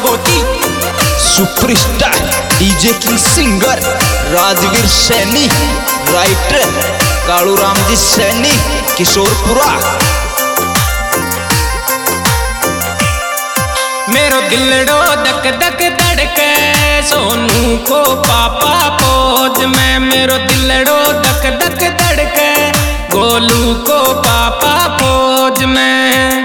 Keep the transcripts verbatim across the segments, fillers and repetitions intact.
गोती superstar DJ king singer Rajveer Saini, writer Kalu Ram ji Saini Kishorpura. मेरो दिलड़ो दक दक धड़के सोनू को पापा पोज में, मेरो दिलड़ो दक दक धड़के गोलू को पापा पोज में।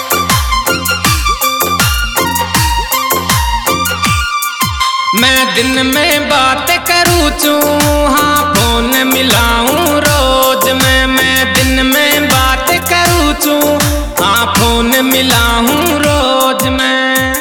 मैं दिन में बात करूँ चू हाँ फोन मिलाऊं रोज में, मैं दिन में बात करूँ चू हाँ फोन मिलाऊं रोज में।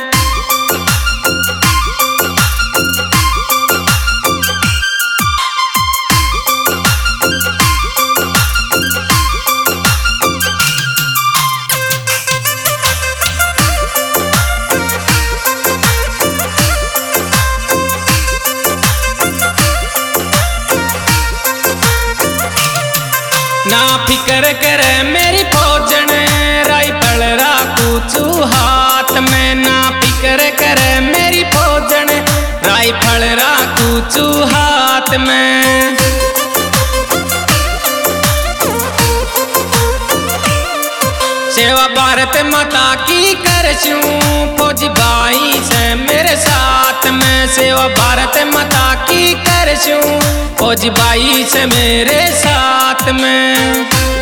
ना फिक्र करे मेरी फौजन राइफल राखू चू हाथ में, ना फिक्र करे मेरी फौजन राइफल राखू चू हाथ में। सेवा भारत माता की करछूं फौजी भाई से मेरे साथ में, सेवा भारत माता की करछूं फौजी भाई से मेरे साथ में।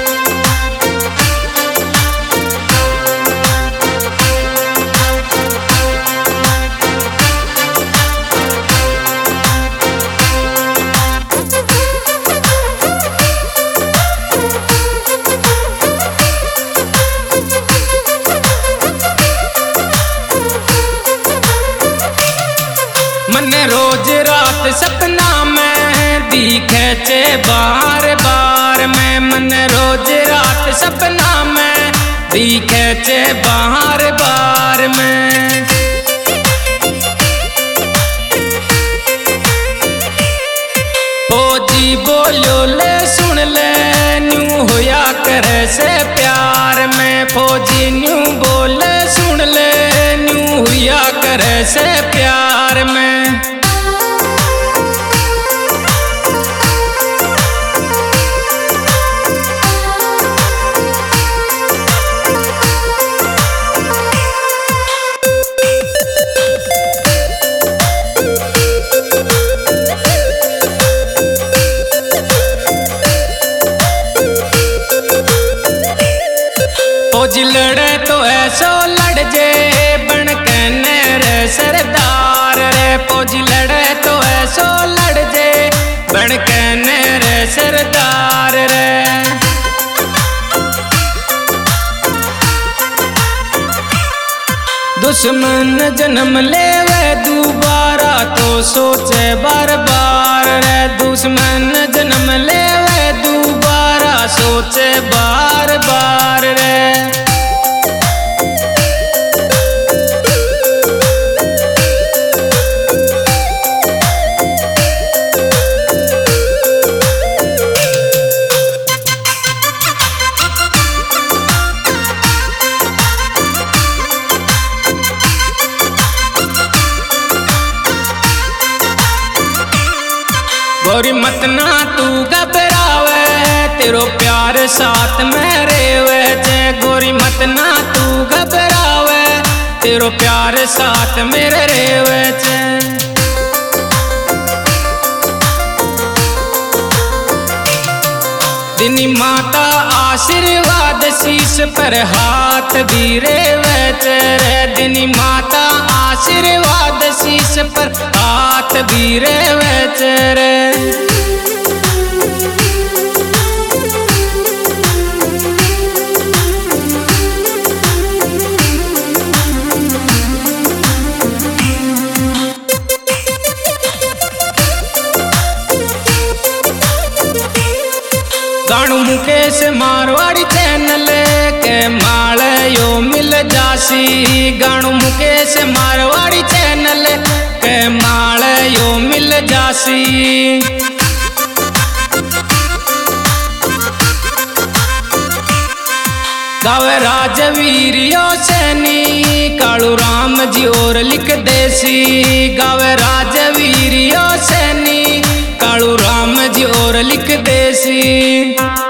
मन रोज रात सपना में दिखे चे बार बार में, मन रोज रात सपना में दिखे चे बार बार में। फौजी बोलो ले सुन ले न्यू होया करे से प्यार में, फौजी न्यू बोले सुन ले न्यू होया करे से प्यार में। फौजी लड़े तो ऐसो लड़ जे बन के नेरे सरदार रे, फौजी लड़े तो ऐसो लड़ जे बन के नेरे सरदार रे। दुश्मन जन्म लेवे दोबारा तो सोचे बार बार रे, दुश्मन जन्म लेवे दोबारा सोचे बार बार रे। गोरी मत ना तू घबरावे तेरो प्यार साथ में रेवे चे, गोरी मत ना तू घबरावे तेरो प्यार साथ मेरे रेवे चे। दिनी माता आशीर्वाद शीश पर हाथ भी रेवे चे रे, दिनी माता आशीर्वाद शीश पर हाथ भी रेवे चे रे। गाणु मुकेश मारवाड़ी चैनल के माल यो मिल जासी, गाणु मुकेश मारवाड़ी चैनल के माल यो मिल जासी। गावे राजवीर यो सैनी कालू राम जी और लिख देसी। गावे राजवीर यो सैनी कालू राम जी और लिख देसी।